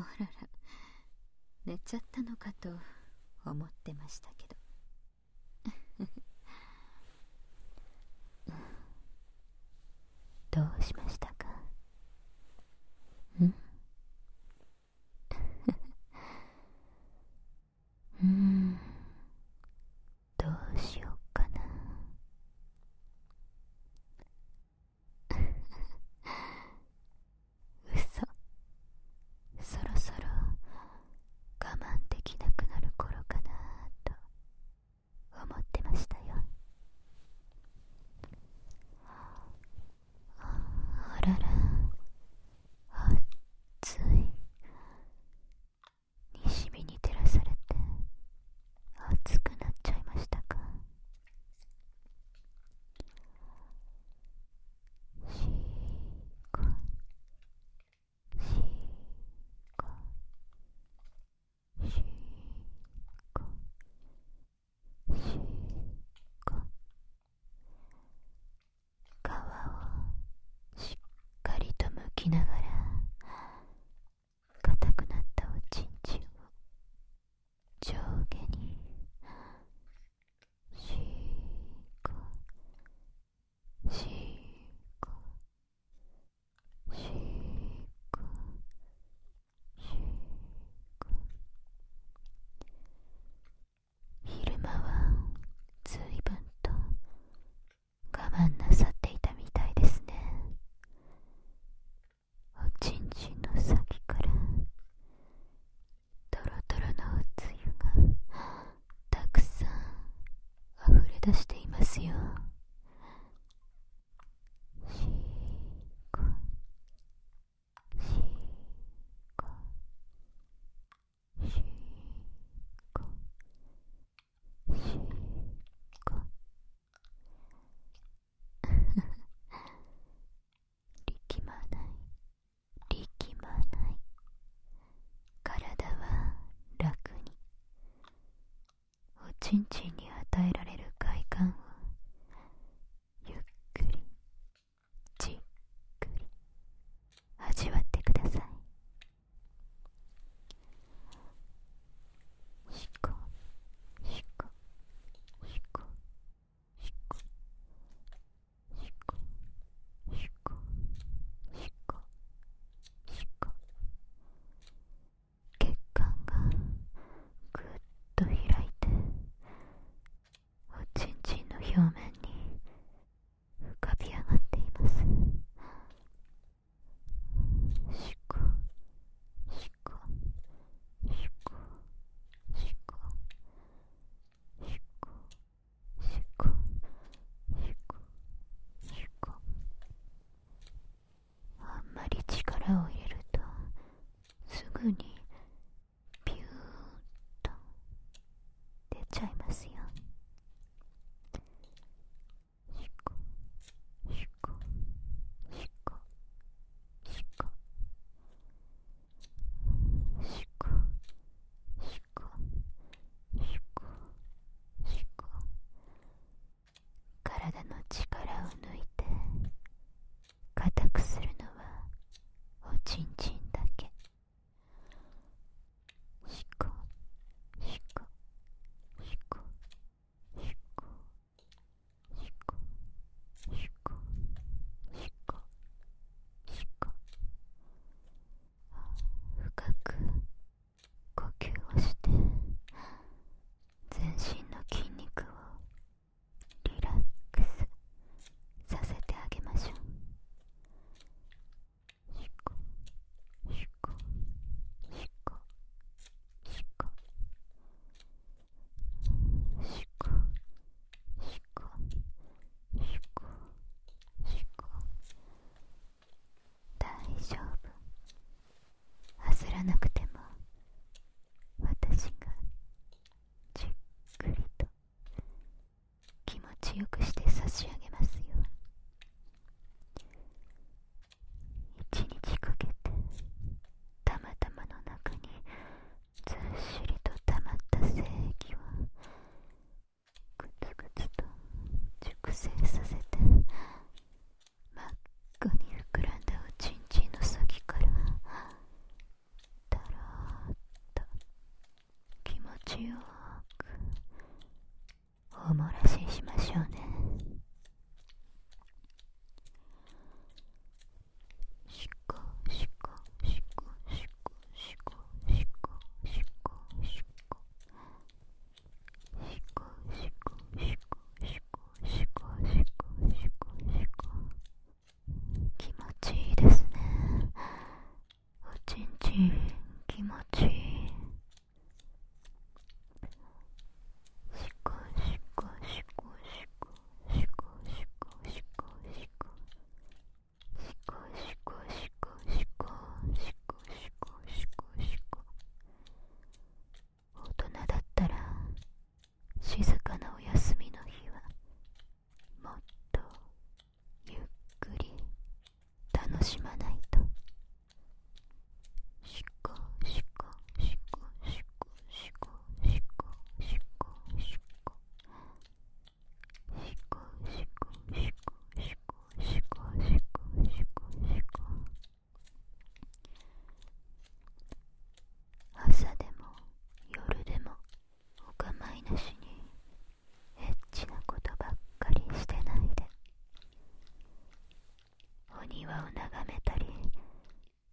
らら、寝ちゃったのかと思ってましたけど。どうしましたか？ん？どうしようかな。嘘。そろそろ我慢できなくなる頃かなと思ってましたよ。あらら、暑い。西日に照らされて暑くなっちゃいましたか？しーこしーこしーこしーこ。皮をしっかりと剥きながら硬くなったおちんちんを上下にしーこしーこしーこしーこ。昼間はずいぶんと我慢なさっていたみたいですね。おちんちんの先からドロドロのおつゆがたくさん溢れ出していますよ。しーこしーこしーこしーこ。力まない力まない。体は楽に。おちんちんに与えられる快感をゆっくりじっくり味わってください。しこしこしこしこしこしこしこしこ。血管がぐっと開いておちんちんの表面に浮かび上がっています。しこしこしこしこしこしこしこしこ。あんまり力を入れるとすぐにピューッと出ちゃいますよ。しこしこしこしこしこしこしこしこ。体の力を抜いて硬くするのはおちんちんだけ。しこしこしこしこしこしこしこしこ。深く呼吸をして全身の筋肉をリラックスさせてあげましょう。しこしこしこしこしこしこしこしこ。大丈夫。焦らなくても私がじっくりと気持ちよくして差し上げますよ。一日かけてたまたまの中にずっしりと溜まった精液をグツグツと熟成させて真っ赤に膨らんだおちんちんの先からだら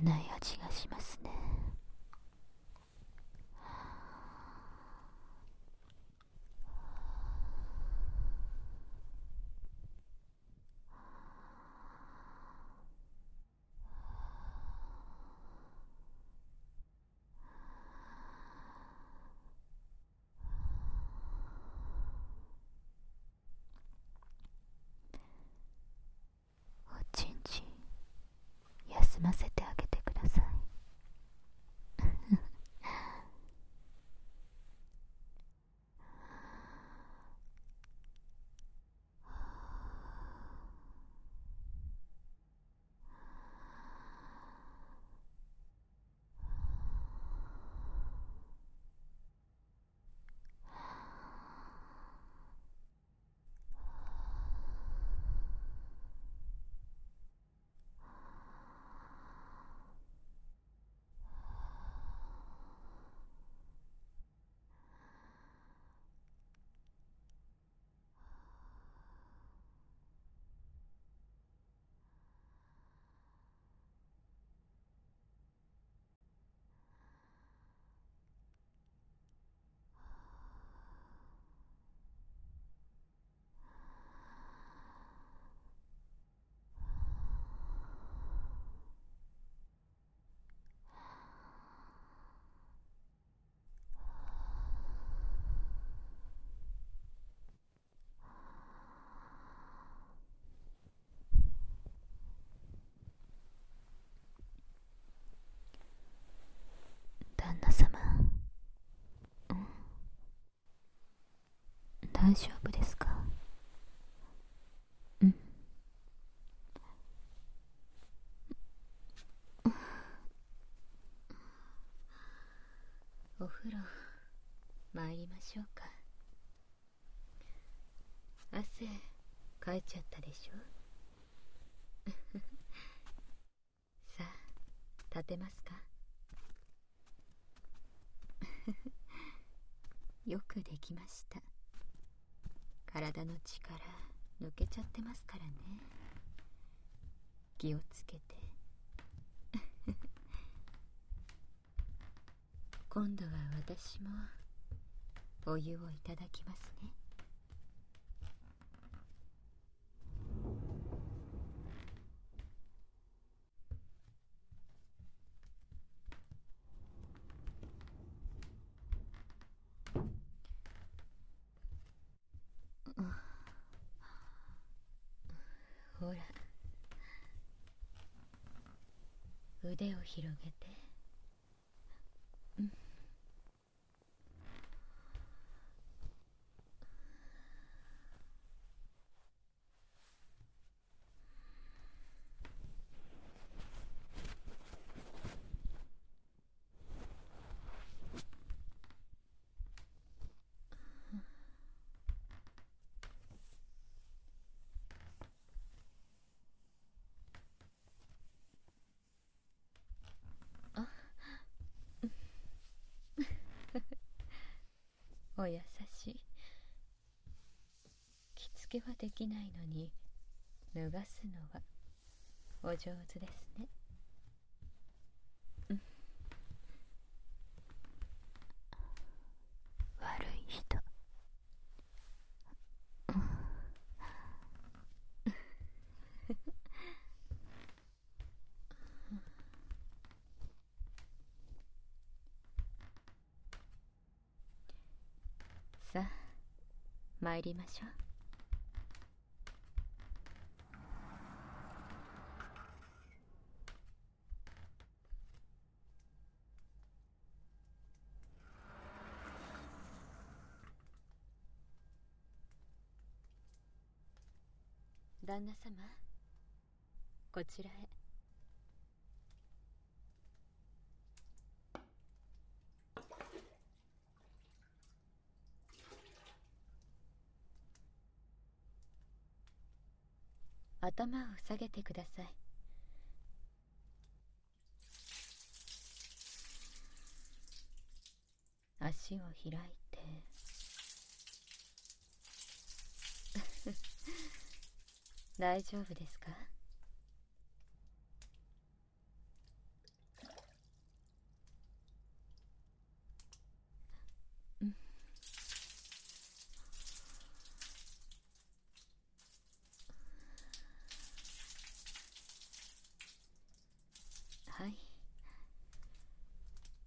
けない味がしますね。おちんちん休ませてあげてください。旦那様、大丈夫ですか？うん。お風呂参りましょうか。汗かいちゃったでしょ。さあ立てますか？よくできました。体の力抜けちゃってますからね。気をつけて。今度は私もお湯をいただきますね。ほら、腕を広げて。お優しい。着付けはできないのに脱がすのはお上手ですね。悪い人。さあ参りましょう。旦那様、こちらへ。頭を下げてください。足を開いて。大丈夫ですか？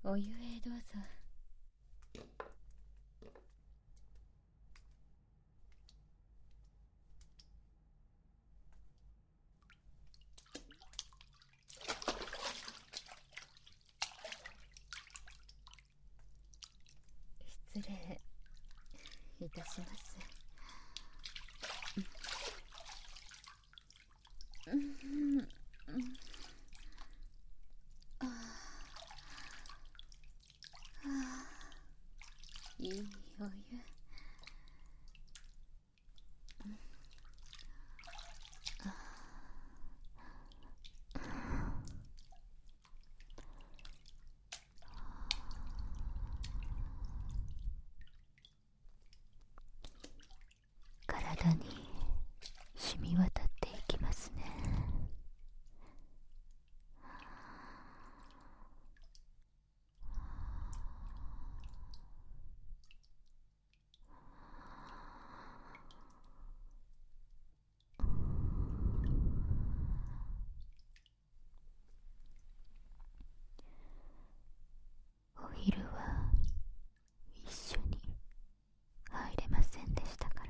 お湯へどうぞ。失礼いたします。いいお湯。体に染み渡っていきますね。お昼は一緒に入れませんでしたから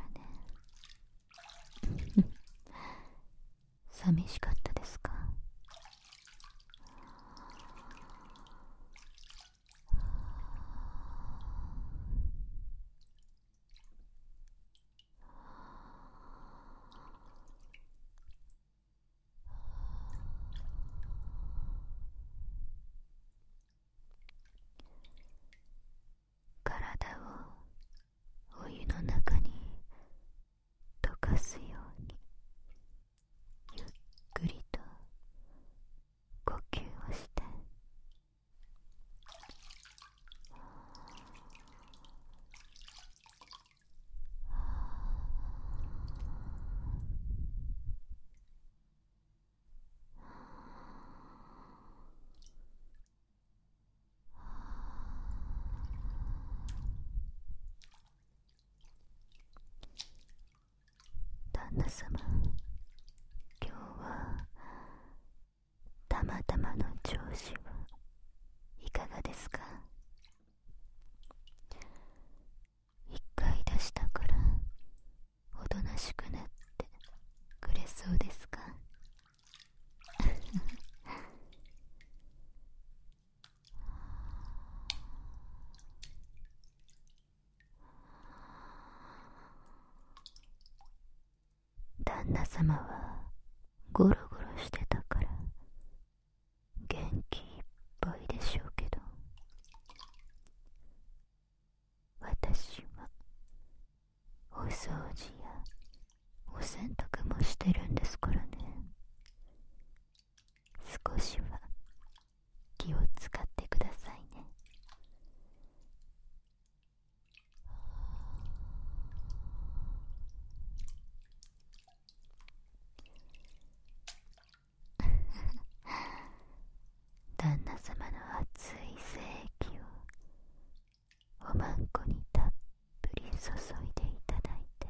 ね。寂しかったですか？体をお湯の中に溶かすようにゆっくりと呼吸をして、旦那様、今日はたまたまの調子はいかがですか？一回出したからおとなしくなってくれそうですか？旦那様はゴロゴロしてたから元気いっぱいでしょうけど、私はお掃除やお洗濯もしてるんですからね。少しは気を使ってくださいね。旦那様の熱い精液をおまんこにたっぷり注いでいただいて、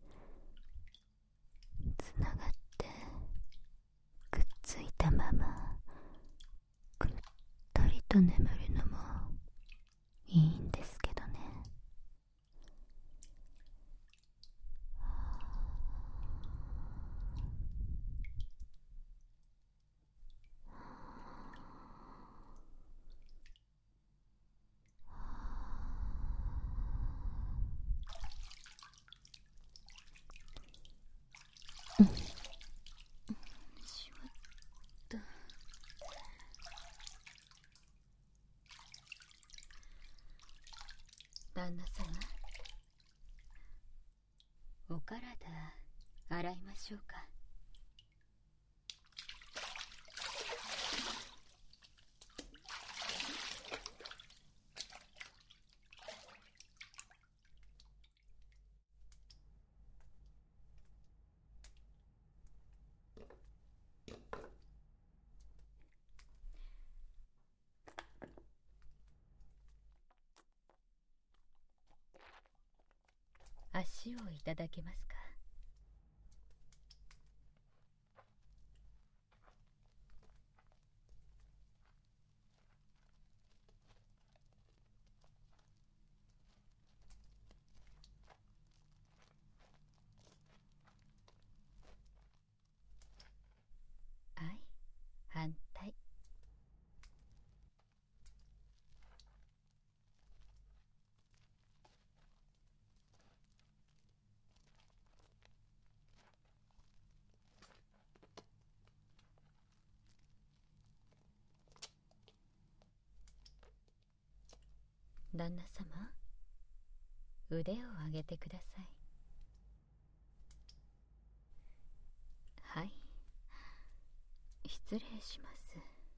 つながってくっついたままぐったりと眠るのもいいんですけどね。しまった。旦那様、お体洗いましょうか。足をいただけますか？ 旦那様、腕を上げてください。はい、失礼します。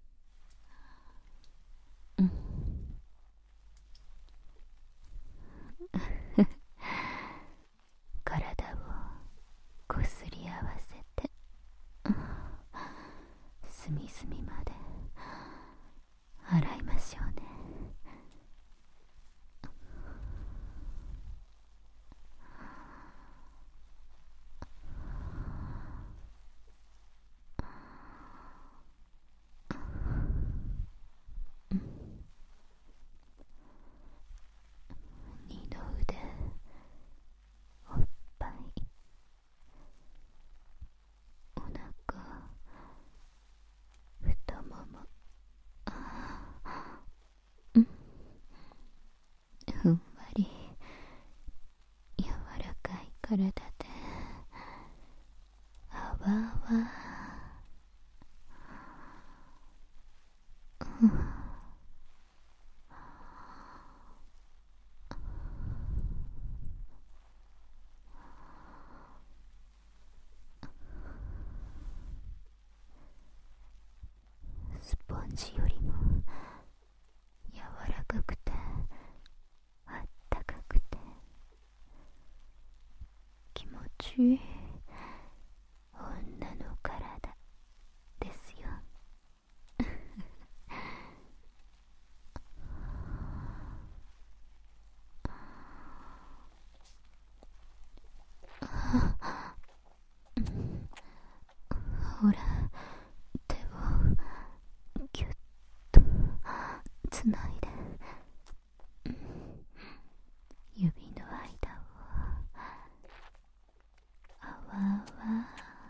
体をこすり合わせて、隅々まで洗いましょうね。二の腕、おっぱい、お腹、太もも、ふんわり柔らかい体であわあわ、スポンジよりも柔らかくてあったかくて気持ちいい女の体ですよ。ほら、手をぎゅっとつないで、指の間をあわあわ、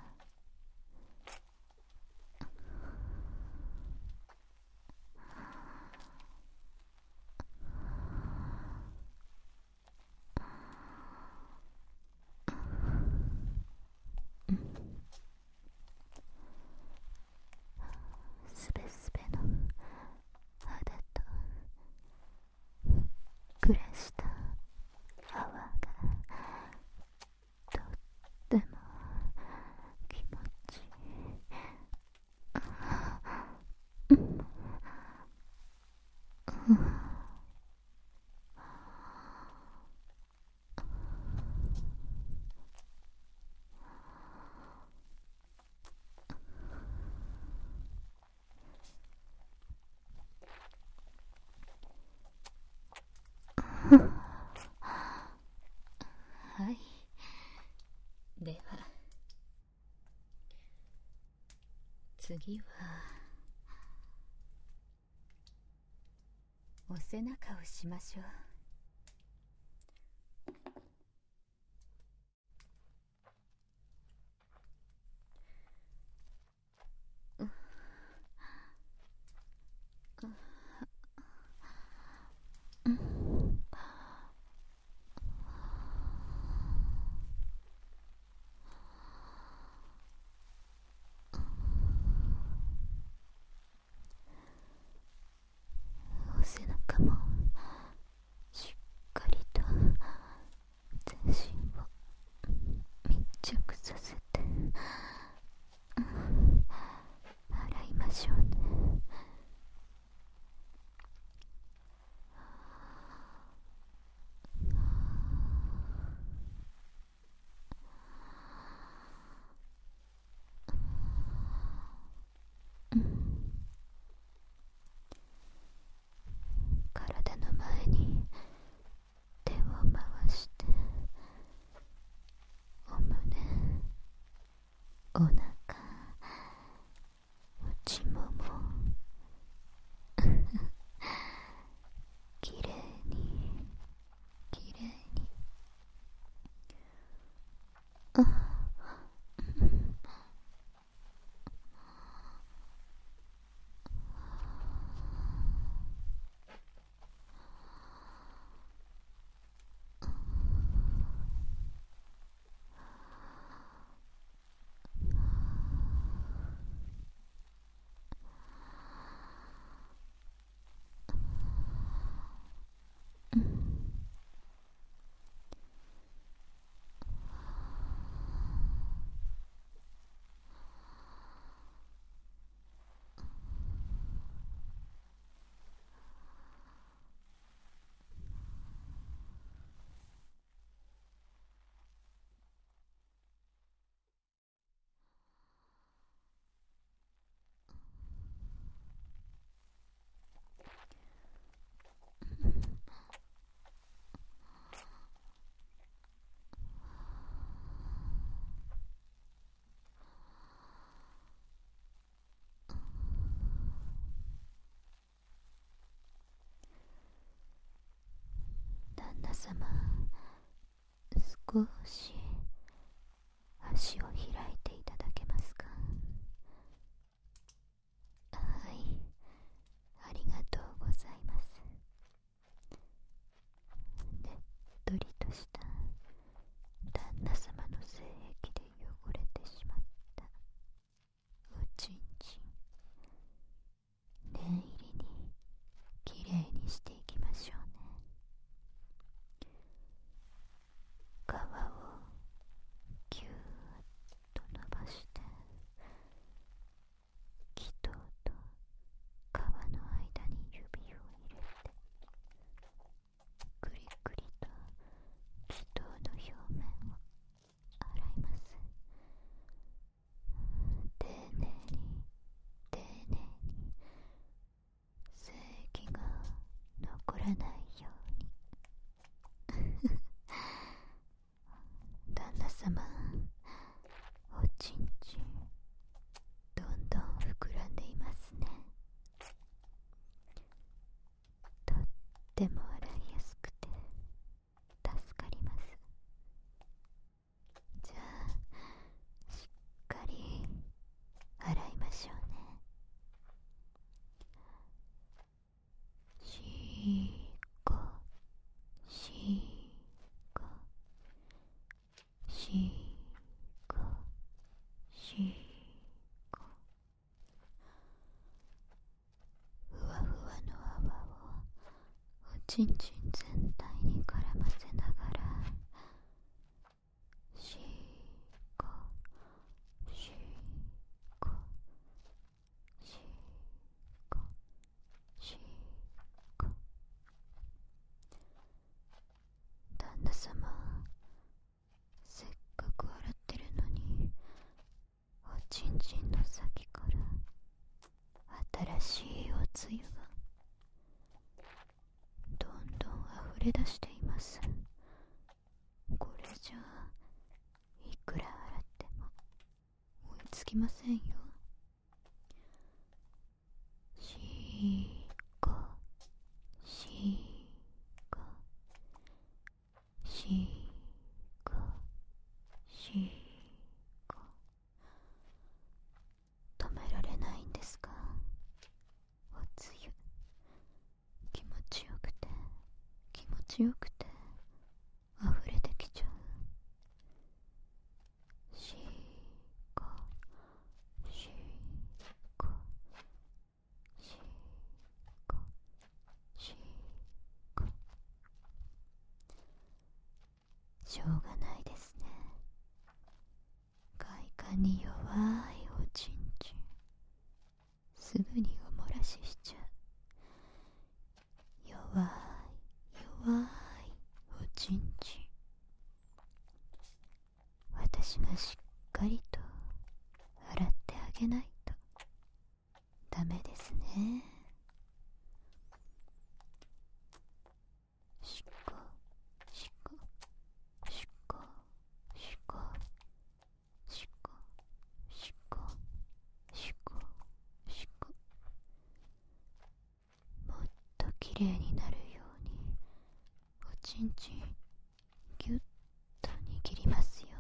すべすべの肌とふっくらした泡がとっても気持ちいい。はい、では次はお背中をしましょう。お背中も様、少し足を開いていただけますか？はい、ありがとうございます。ねっとりとした旦那様の性癖で汚れてしまったおちんちん、念入りにきれいにしていきましょうね。皮をぎゅーっと伸ばして、気筒と皮の間に指を入れて、くりくりと気筒の表面を洗います。丁寧に丁寧に、精液が残らないように。旦那様、おちんちんどんどん膨らんでいますね。とっても洗いやすくて助かります。じゃあしっかり洗いましょうね。しーこしーこしーこしーこ、ふわふわの泡をおちんちん全体に絡ませながら、しーこしーこしーこしーこ。旦那様、せっかく洗ってるのにおちんちんの先から新しいおつゆがどんどん溢れ出しています。これじゃあいくら洗っても追いつきませんよ。しーこしーこしーこしーこ。止められないんですか？おつゆ気持ちよくて気持ちよくて溢れてきちゃう。しーこしーこしーこしーこ。しょうがないですね。快感に弱いおちんちん、すぐにお漏らししちゃう。弱い弱いおちんちん、私がしっかりと洗ってあげないとダメですね。しこしこしこしこしこしこしこしこ。もっときれいになるようにおちんちんぎゅっと握りますよ。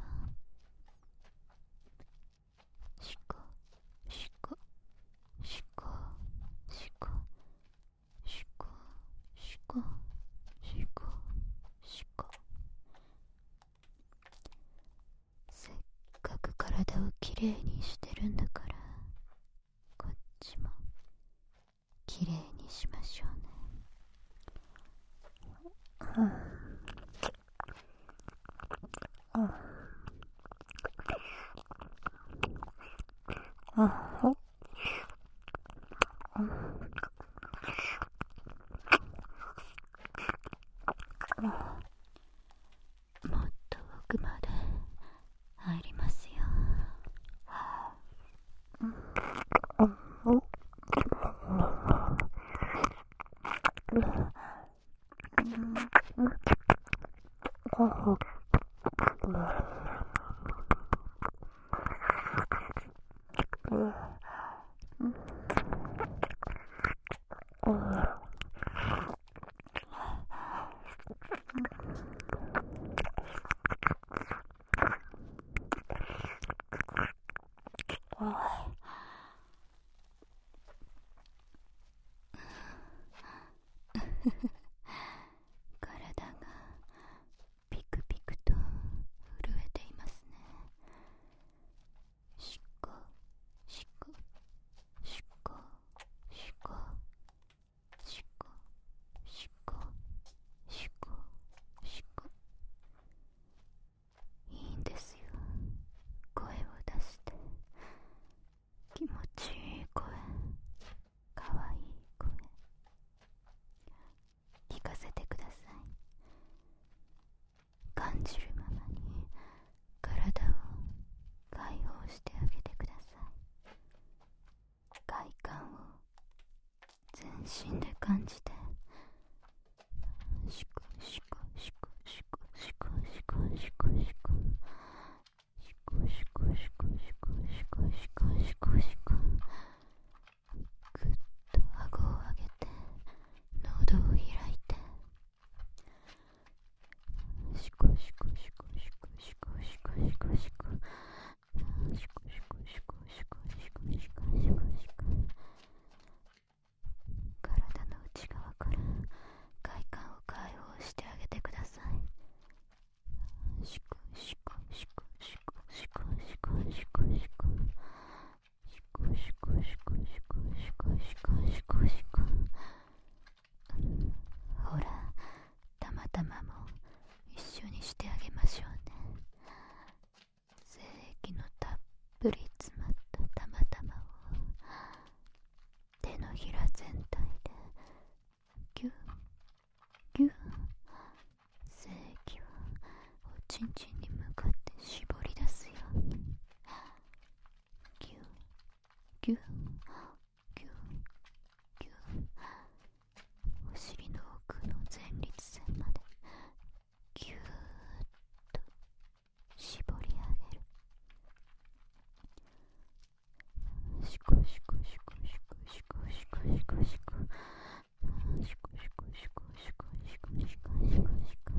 しこしこしこしこしこしこしこしこ。せっかく体をきれいにしてるんだから、こっちもきれいにしましょうね。もっと奥まで入りますよ。 体がピクピクと震えていますね。しこしこしこしこしこしこしこしこ。いいんですよ、声を出して気持ちいい声、かわいい声聞かせてください。感じるままに体を解放してあげてください。快感を全身で感じて、シコシコシコシコシコシコシコシコシコシコシコシコシコシコシコシコシコ、ぐっと顎を上げて喉を開いて、シコシコシコシコシコシコシコシコシコシコシコシコシコシコシコシコシコ、体の内側から快感を解放してあげてください。シコシコシコシコシコシコシコシコシコシコシコシコシコシコシコシコ。ほら、たまたまも一緒にしてあげましょうね。精液のたっぷり詰まったたまたまを手のひら全体でギュッギュッ、精液をおちんちんに向かって絞り出すように、ギュッギュッギュッギュッ、お尻の奥の前立腺までギューッと絞り上げる。シコシコシコシコシコシコシコシコシコシコシコシコシコシコシコシコシコ、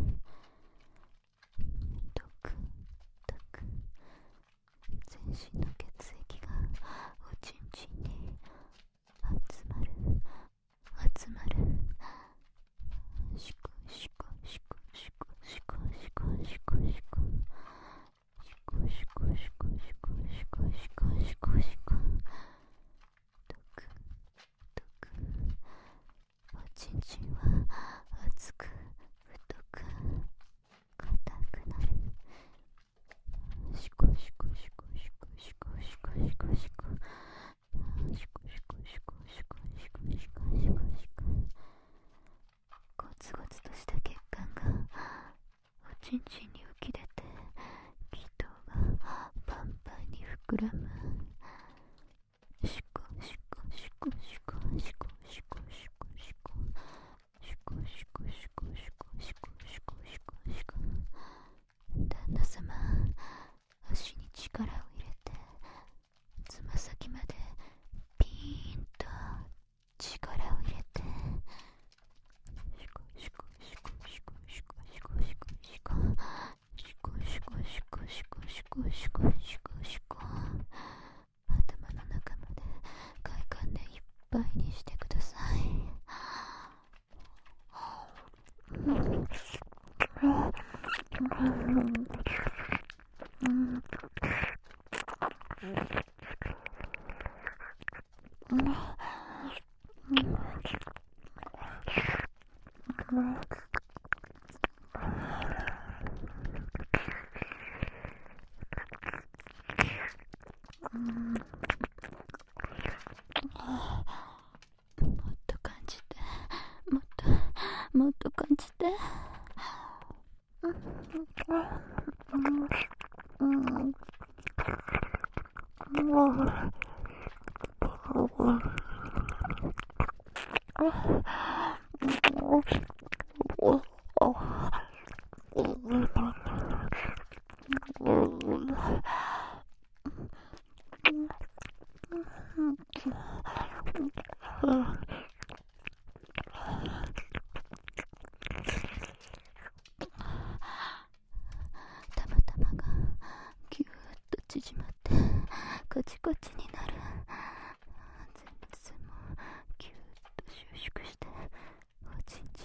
ドクドク、全身の血液がおちんちんに集まる集まる。シコシコシコシコシコシコシコシコシコシコシコシコシコシコシコシコ、ドクドク、おちんちんは熱く太く硬くなる。シコシコシコシコシコシコシコシコシコシコシコシコシコシコシコシコ、ゴツゴツとした血管がおちんちんに浮き出て、気筒がパンパンに膨らむ。シコシコシコシコシコシコシコシコシコシコシコシコシコシコシコシコ、旦那様、足に力を入れてつま先までピーンと力を入れて、シコシコシコシコシコシコシコシコシコシコシコシコシコシコシコシコ、頭の中まで快感でいっぱいにしてください。もっと感じて、もっともっと感じて。たまたまがぎゅーっと縮まってカチカチになる。前立腺もぎゅーっと収縮しておちんち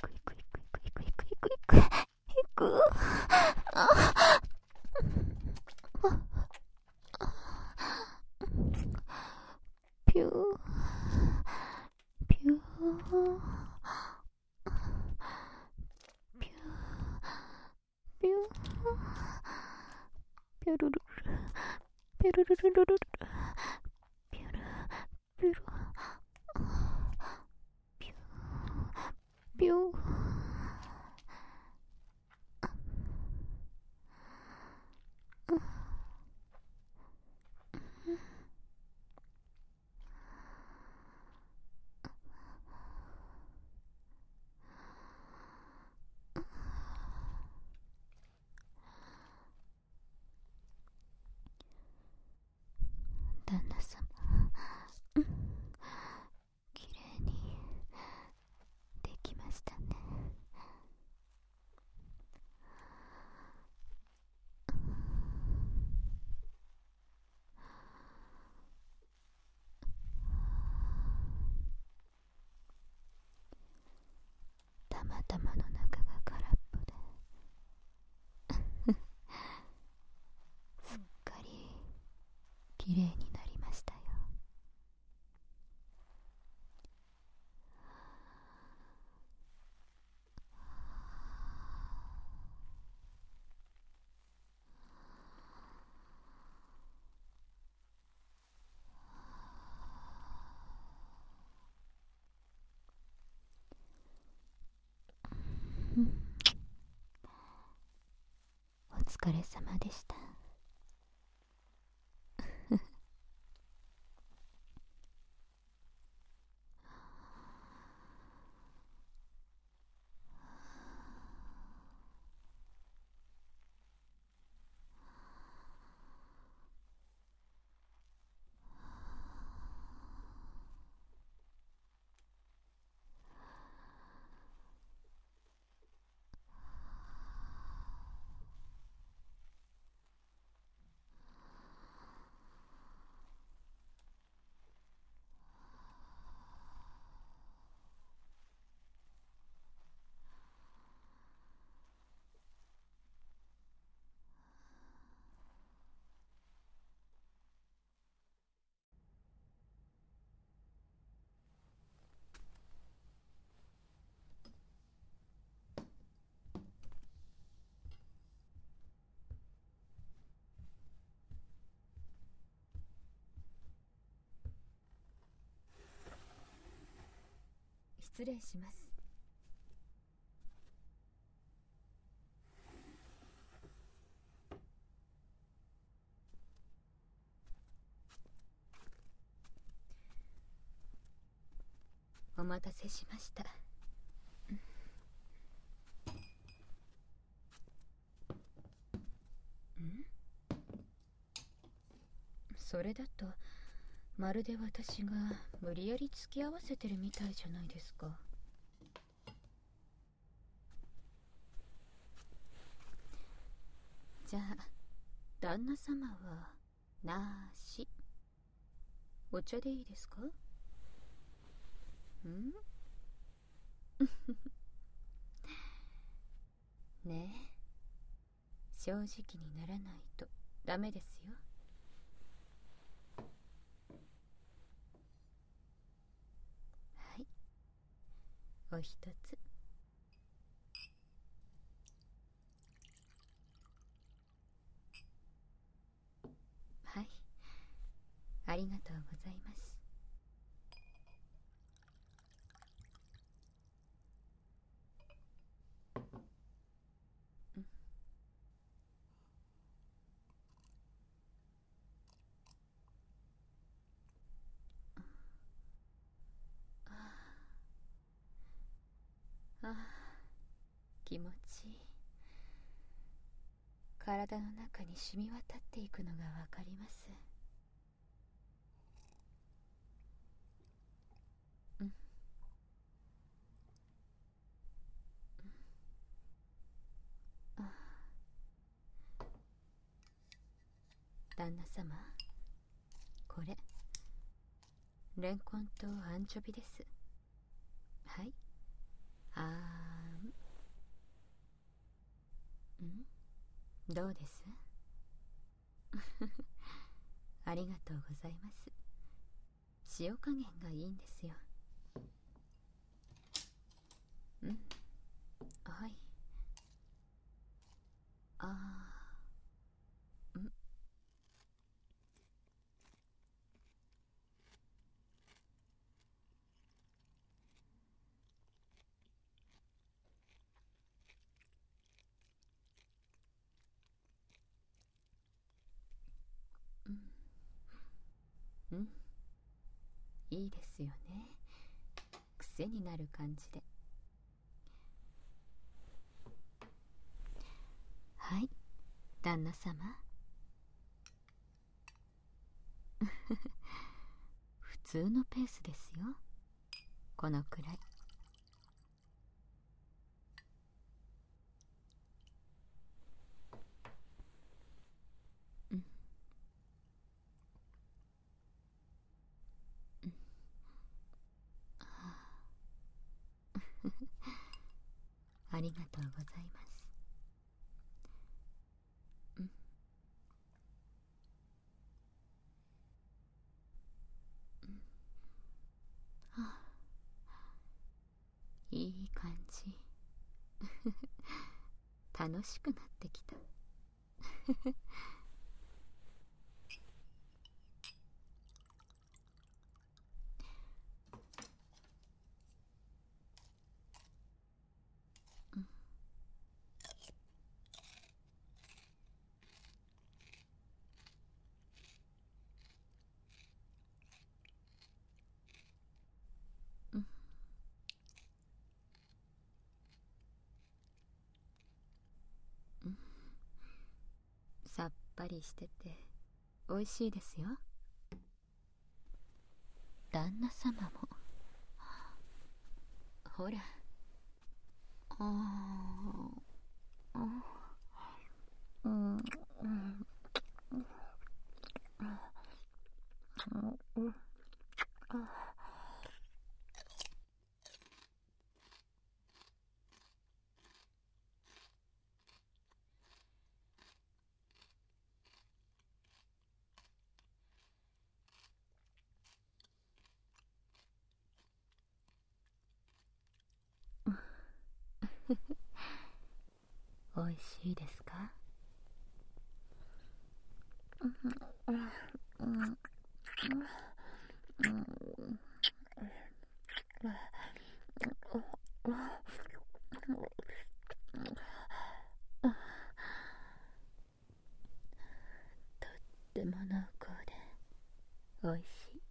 くいくいくいくいくいくいくいくいく、あ、ピューピューピューピューピュルルルピュルルルルルルピュルピュルピュピュ旦那様、きれいにできましたね。たまたまの中が空っぽですっかりきれいになりましたよ。お疲れ様でした。失礼します。お待たせしました。それだとまるで私が無理やり付き合わせてるみたいじゃないですか。じゃあ旦那様はなし。お茶でいいですか？ねえ、正直にならないとダメですよ。はい、お一つ。はい、ありがとうございます。 気持ちいい。体の中に染み渡っていくのがわかります。旦那様、これレンコンとアンチョビです。はい。どうです？ありがとうございます。塩加減がいいんですよ。はい。いいですよね。癖になる感じで。はい、旦那様。普通のペースですよ。このくらい。ありがとうございます。いい感じ。楽しくなってきた。さっぱりしてて美味しいですよ。旦那様もほら。美味しいですか？とっても濃厚で美味しい。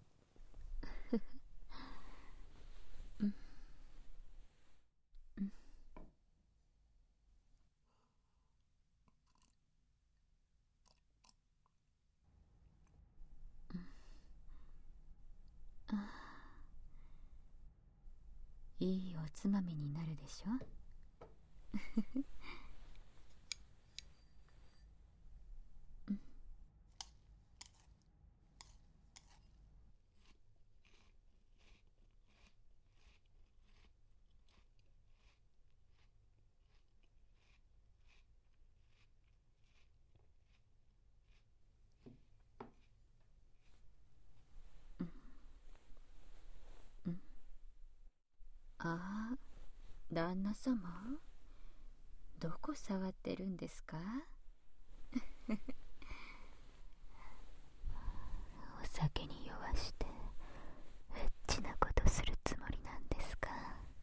いいおつまみになるでしょ。ああ、旦那様、どこ触ってるんですか？お酒に酔わしてエッチなことするつもりなんですか？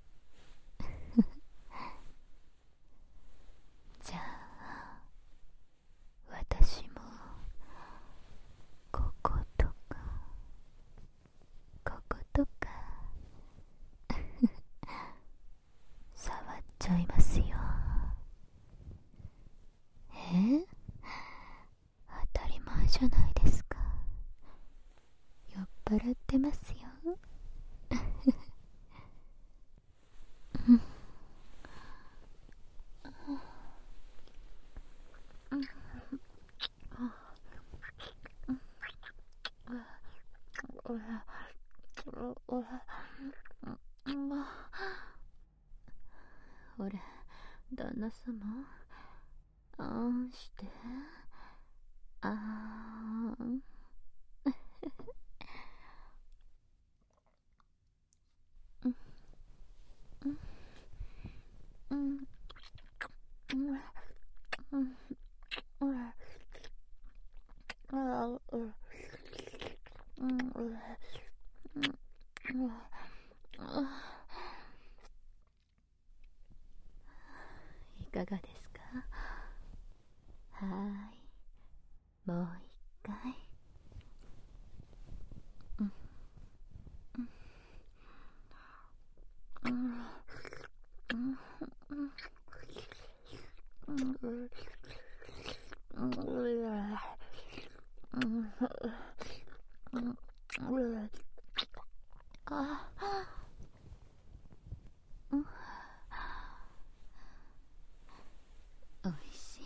じゃあ私もこことかこことか触っちゃいますよ。 じゃないですか。酔っ払ってますよ。ほら、旦那様、あんして。あーん。いかがですか？はーい、もう一回。おいしい。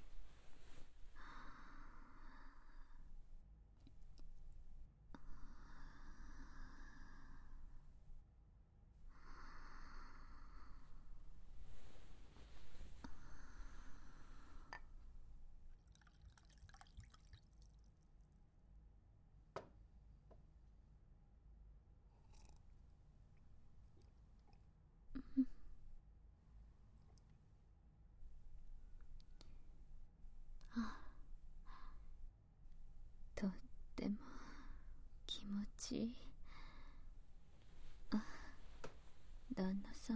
とっても気持ちいい。旦那様、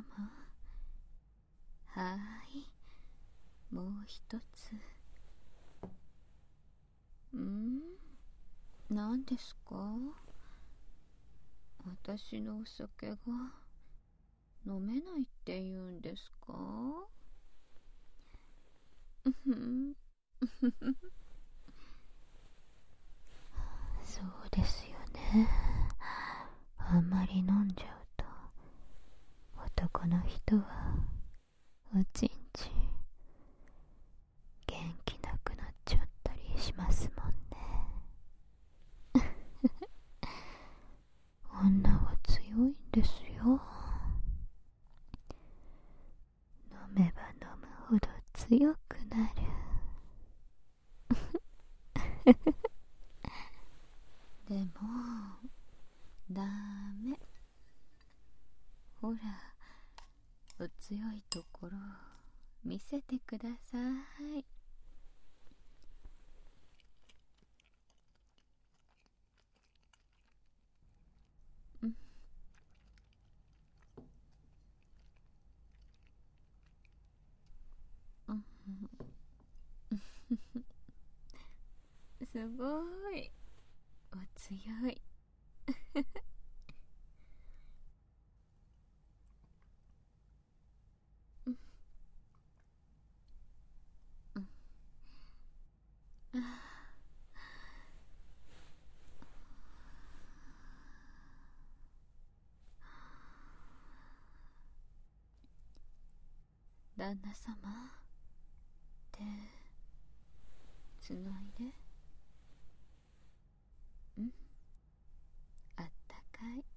はーい、もう一つ。何ですか？私のお酒が飲めないって言うんですか？そうですよね。あんまり飲んじゃうと男の人はおちんちん元気なくなっちゃったりしますもんね。女は強いんですよ。飲めば飲むほど強くなる。でもダメ。ほら、お強いところ見せてください。すごいお強い。旦那様、手つないで。あったかい。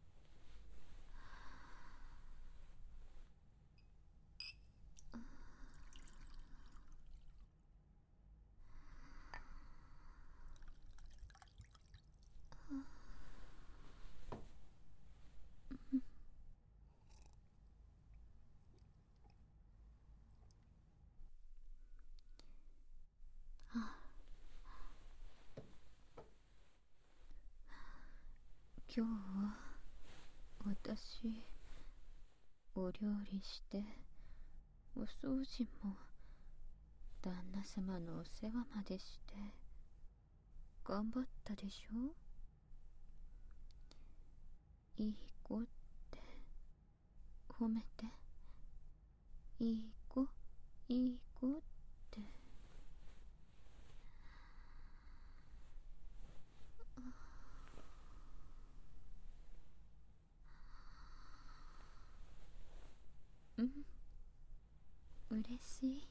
今日は私お料理してお掃除も旦那様のお世話までして頑張ったでしょ？いい子って褒めて。いい子、いい子って。 嬉しい。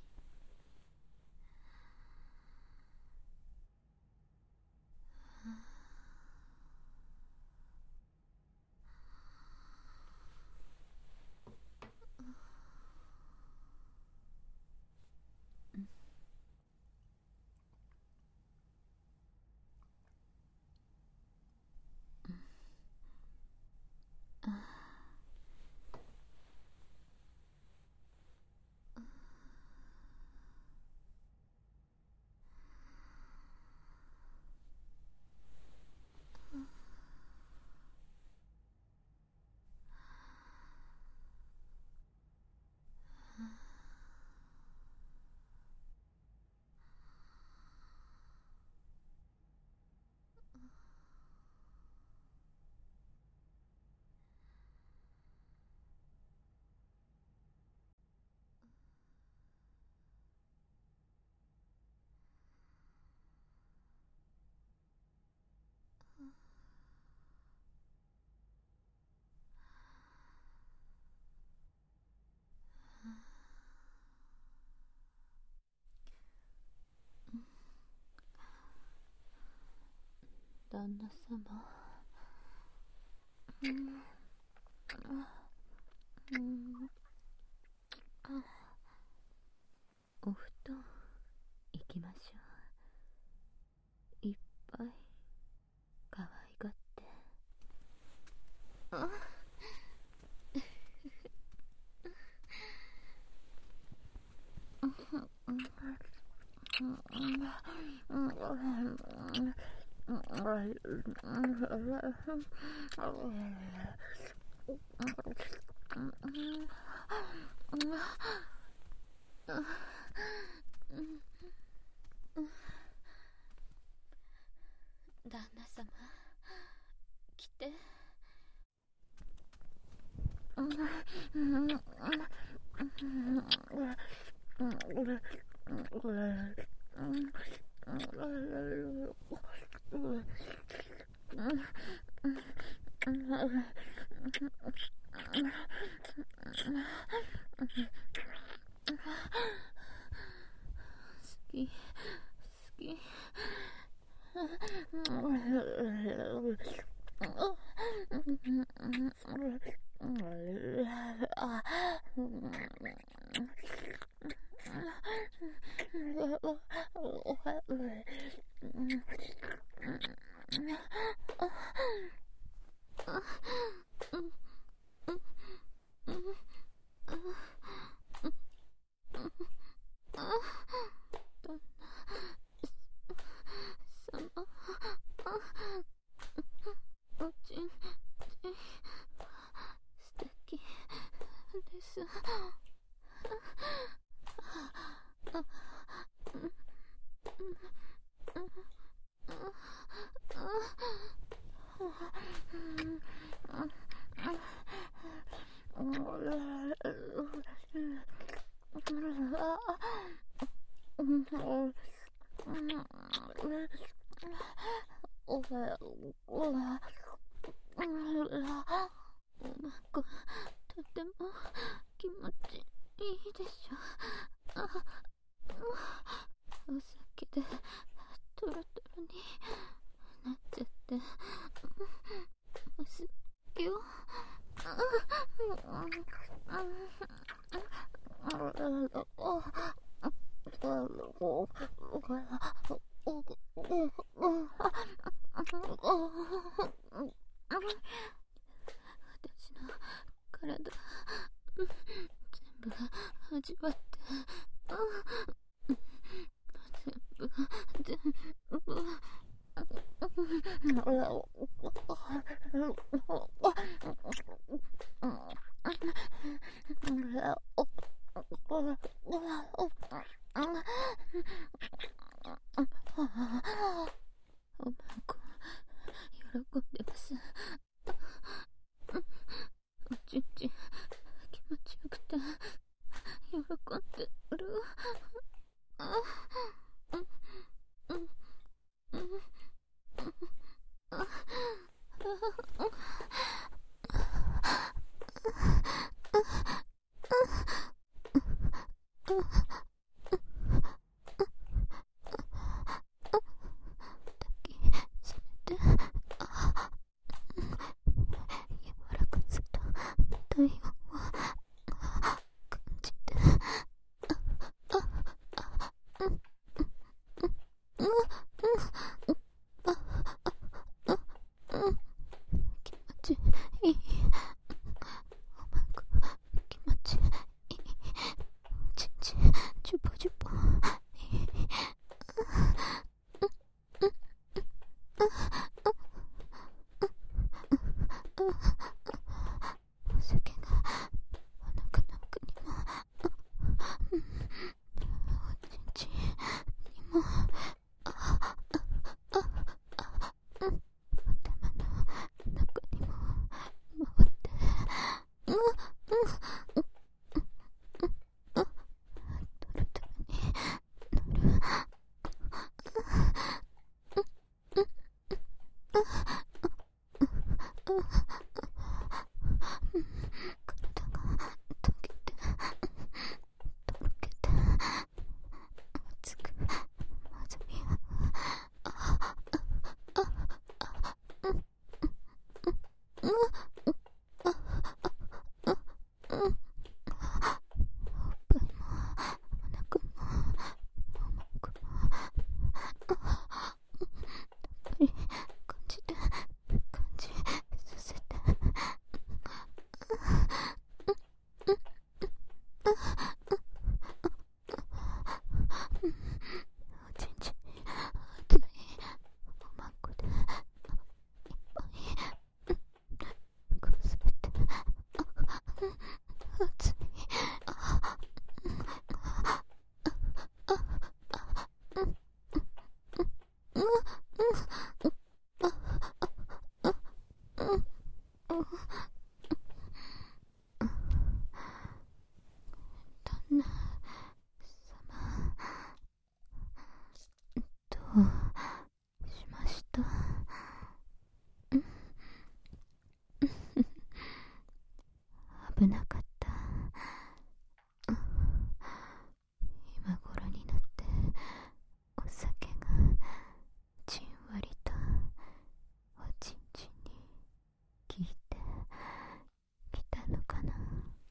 旦那様、お布団行きましょう。いっぱい可愛がって。旦那様、来て。好き、好き。おちんちん素敵です。おまこ、とても気持ちいいでしょ。お酒でトロトロになっちゃってますよ。私の体全部味わって、全部おまんこ喜んでます。おちんちん気持ちよくて喜んでる。 て、柔らかさと体温を感じて、気持ちいい。おまんこ気持ちいい。ちんちんジュポジュポいい。お酒がお腹の奥にも、おちんちんにも、頭の中にも回って、トロトロになる。体が溶けて、とろけて、熱く混ざり合う。おっぱいもお腹もおまんこもたっぷり感じて、感じさせて、おちんちん熱いおまんこでいっぱいこすれて、熱い。旦那様、どうしました？危なかった。今頃になってお酒がじんわりとおちんちんに効いてきたのかな。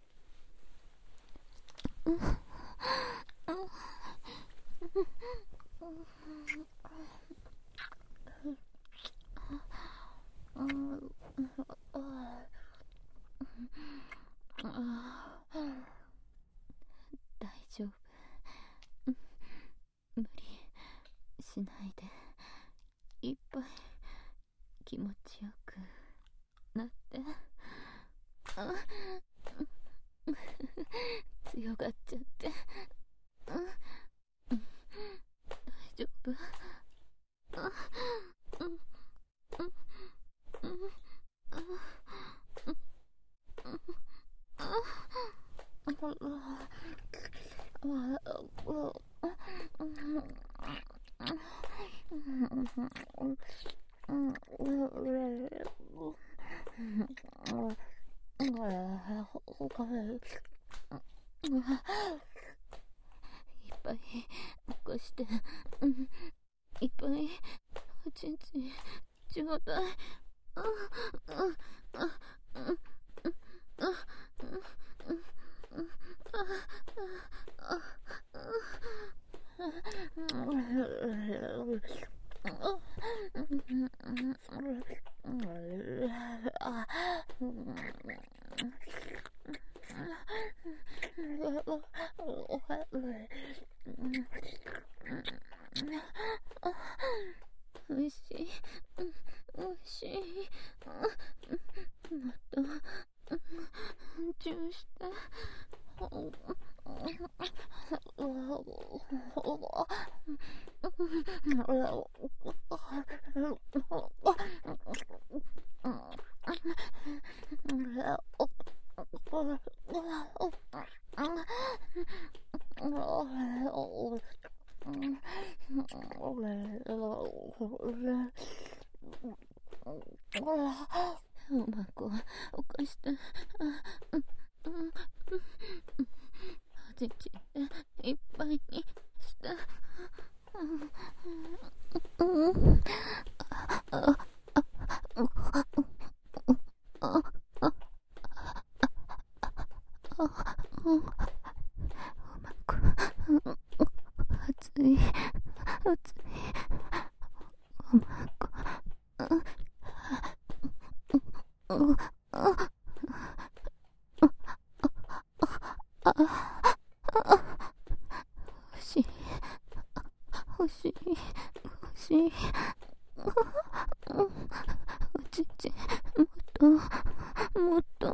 大丈夫。無理しないで、いっぱい気持ちよくなって。強がっちゃって、大丈夫。いっぱい起こして、いっぱいおちんちんちょうだい。おいしい、おいしい。もっとチューして。おまんこ起こして。おちん口いっぱいにした。熱い熱いおまこ。欲しい欲しい欲しい。おちちもっともっと。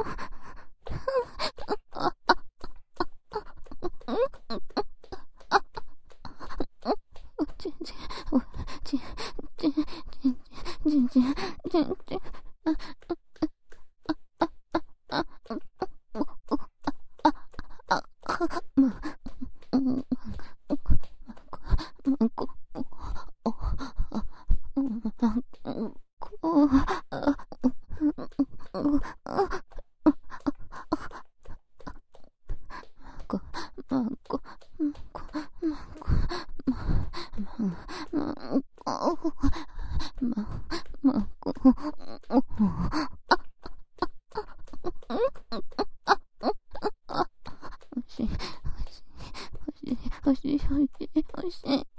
おちちおちちちちちちち欲しい欲しい欲しい。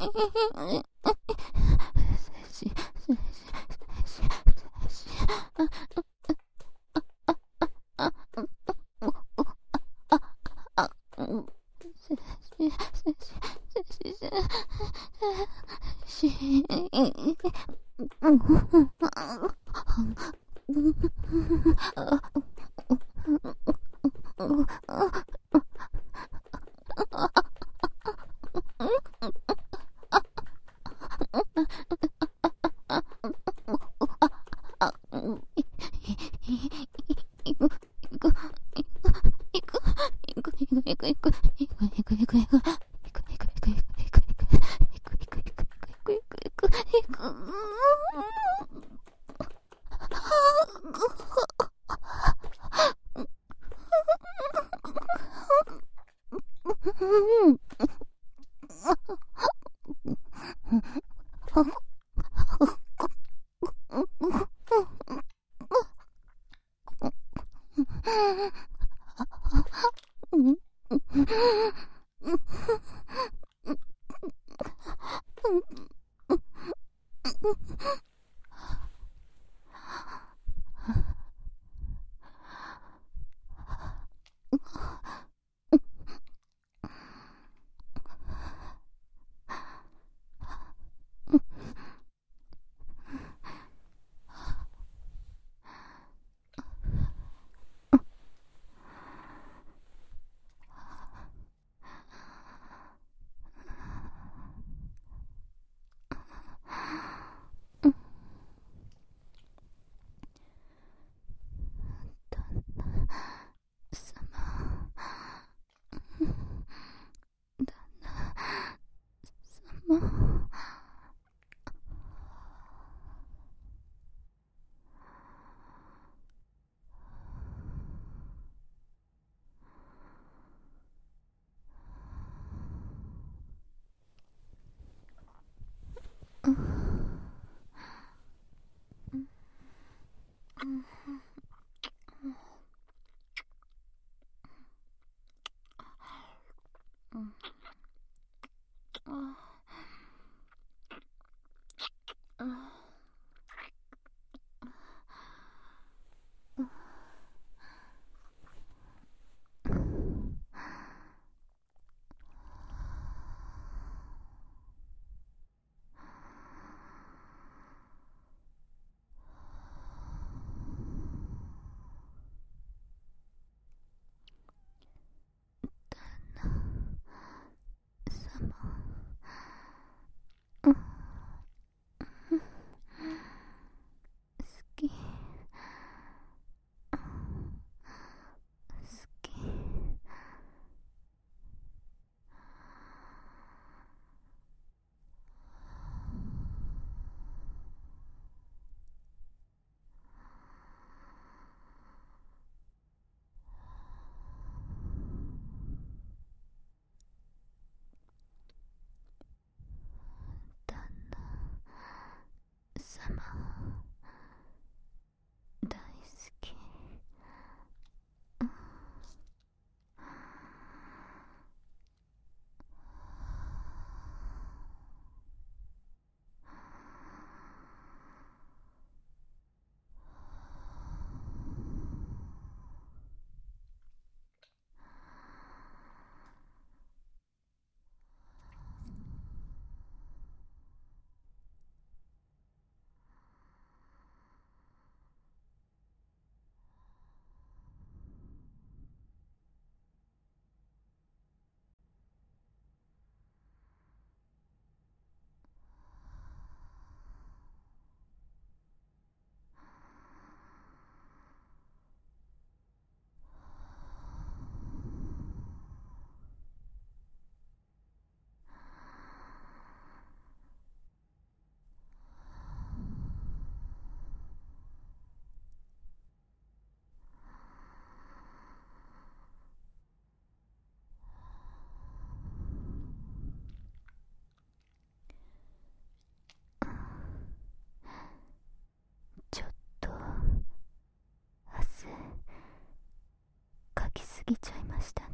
ぎちゃいましたね。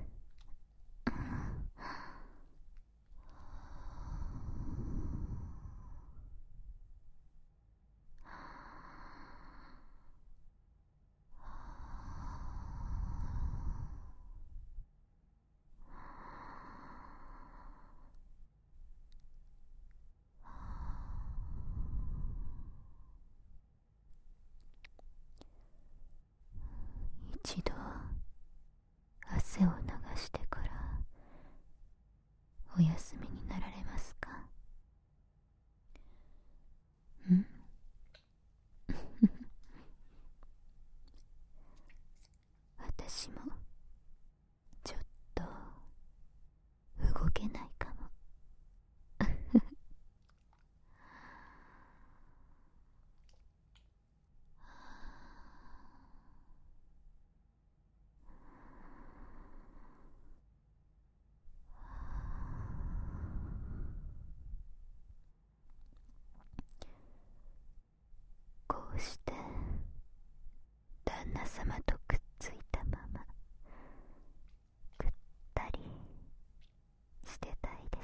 一度汗を流してからお休みになられますか？ん私もちょっと動けないかも。こうして旦那様とくっついたままぐったりしてたいです。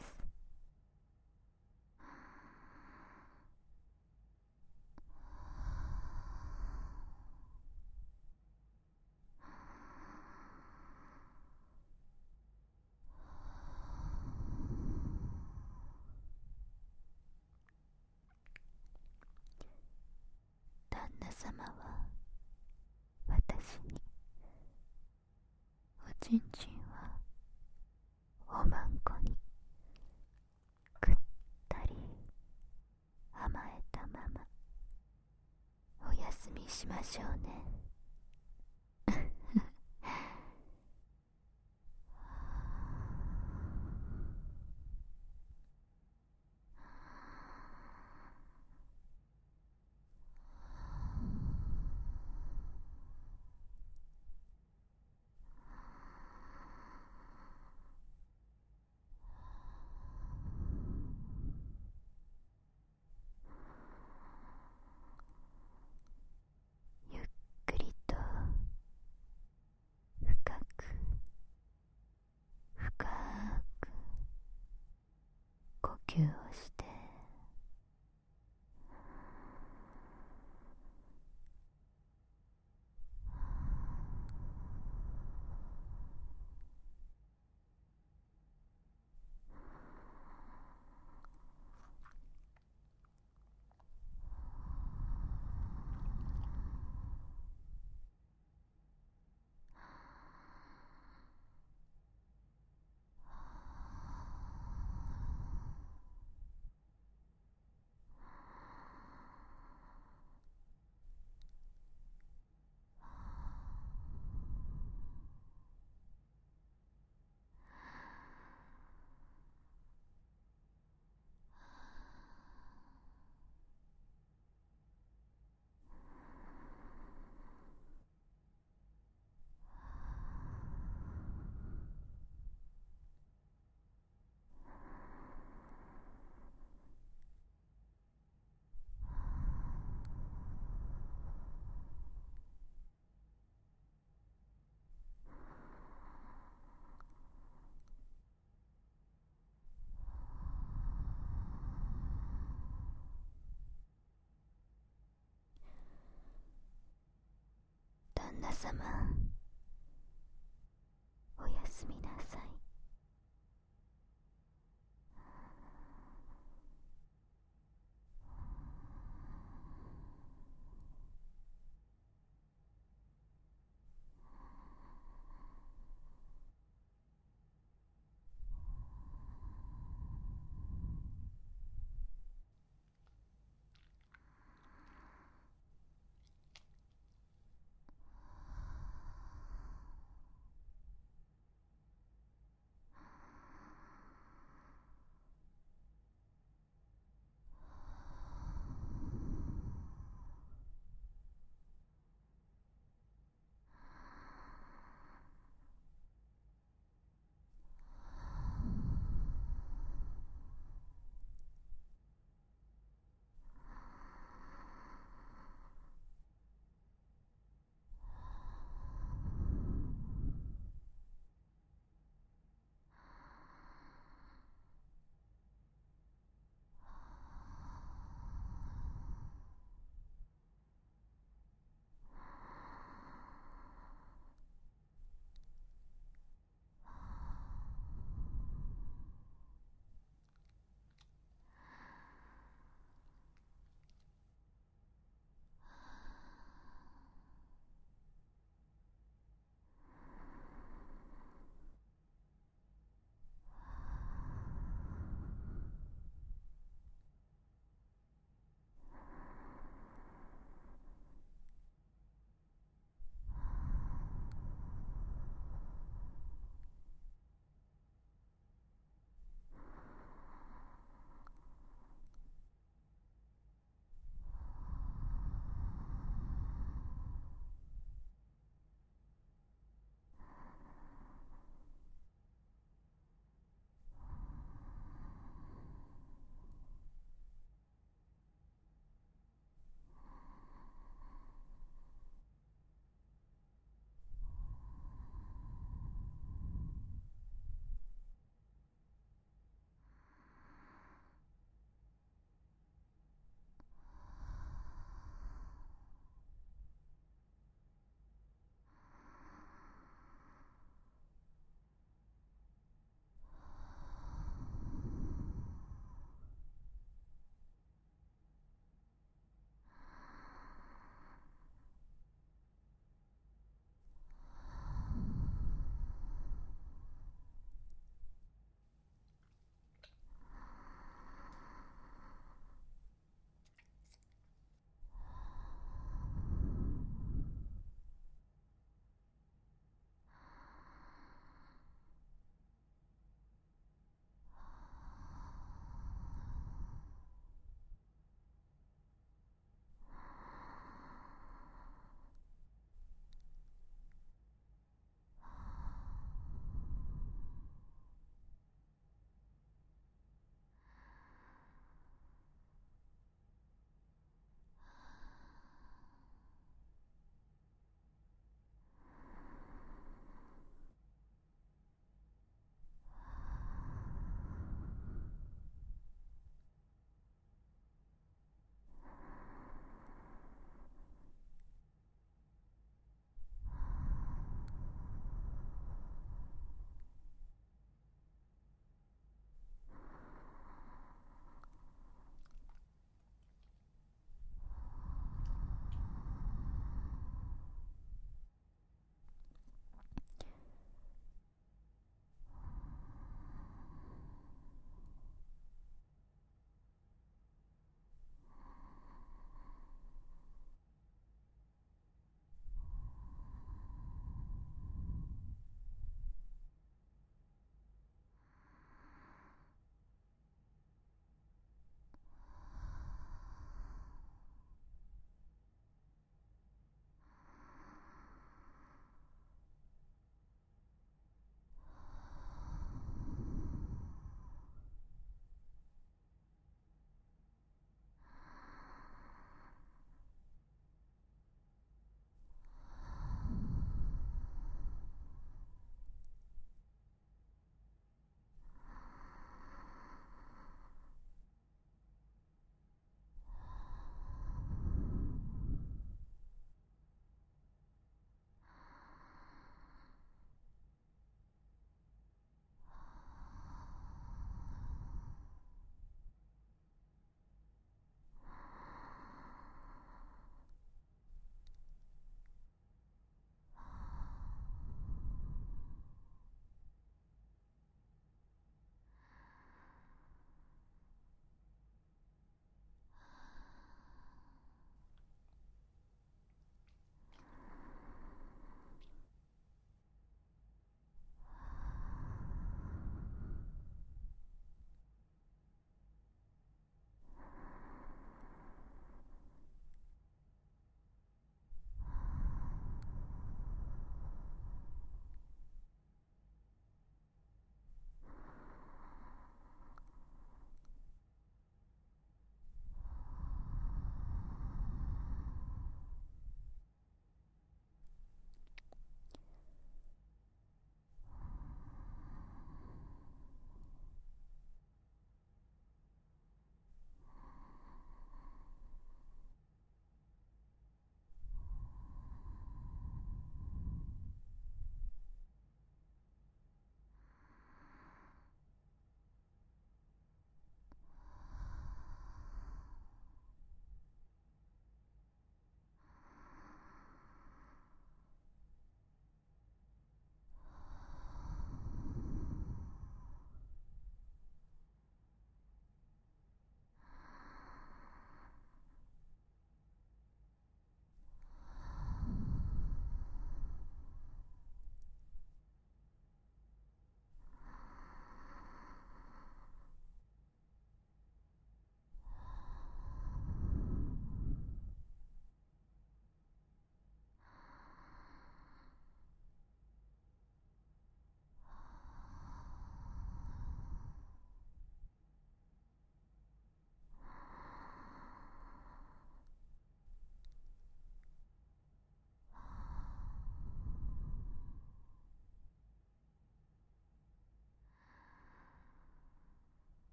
旦那様は私に、おちんちんはおまんこにぐったり甘えたままお休みしましょうね。ゆっくりと深く深く呼吸をして、旦那様、おやすみなさい。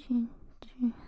日